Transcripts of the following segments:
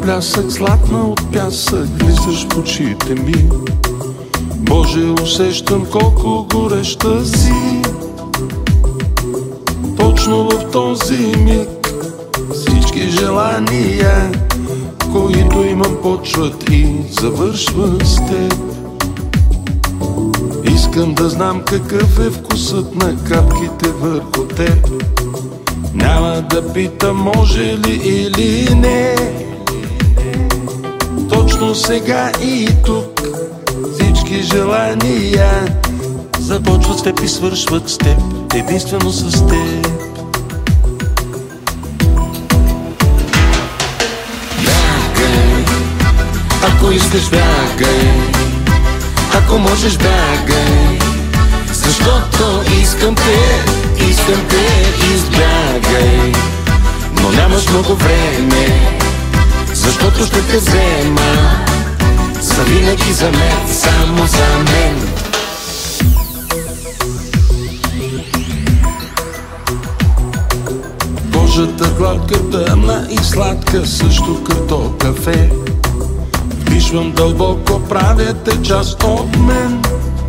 плясък, златна от пясък, влизаш в очите ми. Боже, усещам колко гореща си. Точно в този миг всички желания, които имам, почват и завършват с теб. Искам да знам какъв е вкусът на капките върху теб. Няма да питам може ли или не. Точно сега и тук всички желания започват с теб и свършват с теб, единствено с теб. Бягай, ако искаш бягай, ако можеш бягай, защото искам те, избягай. Но нямаш много време, защото ще те взема завинаги за мен, само за мен. Кожата гладка, тъмна и сладка, също като кафе. Вдишвам дълбоко, правя те част от мен.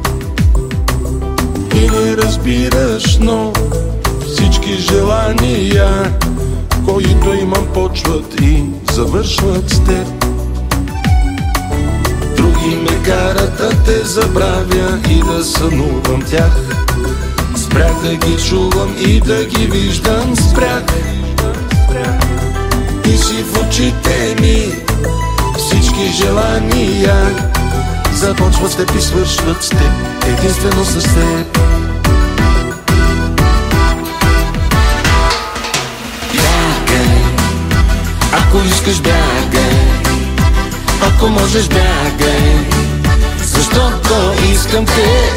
И не разбираш, но всички желания, които имам, почват и завършват с теб. Други ме карат да те забравя и да сънувам тях. Спрях да ги чувам и да ги виждам, спрях. Ти си в очите ми, всички желания започват с теб и свършват с теб, единствено с теб. Бягай, ако искаш бягай, ако можеш бягай, защото искам те,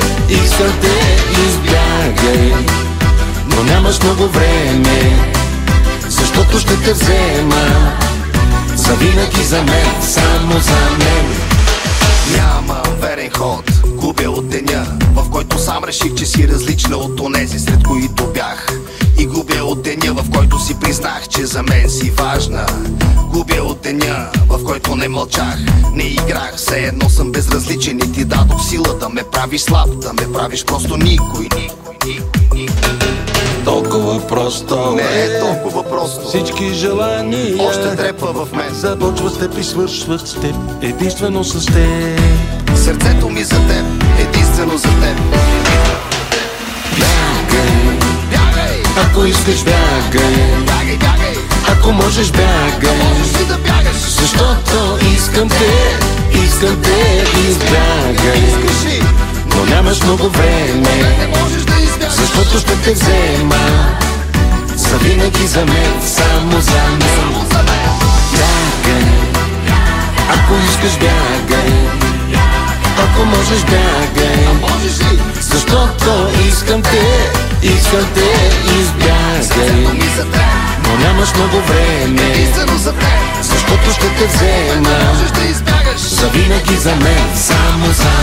избягай. Но нямаш много време, защото ще те взема завинаги за мен, само за мен. Нямам верен ход, губя от деня, в който сам реших, че си различна от онези, сред които бях. И губя от деня, в който си признах, че за мен си важна. Губя от деня, в който не мълчах, не играх, все едно съм безразличен и ти дадох сила да ме правиш слаб, да ме правиш просто никой. Толкова просто не е толкова просто. Всички желания още трепва в мен, започват с теб и свършват с теб, единствено с теб. Сърцето ми за теб, единствено за теб. Бягай, ако искаш бягай, ако можеш бягай, да бягаш, защото искам те, избягай. Но нямаш много време, защото ще те взема завинаги за мен, само за мен. Бягай, ако искаш бягай, ако можеш бягай, защото искам те, избягай. Но нямаш много време, защото ще те взема завинаги за мен, само за мен.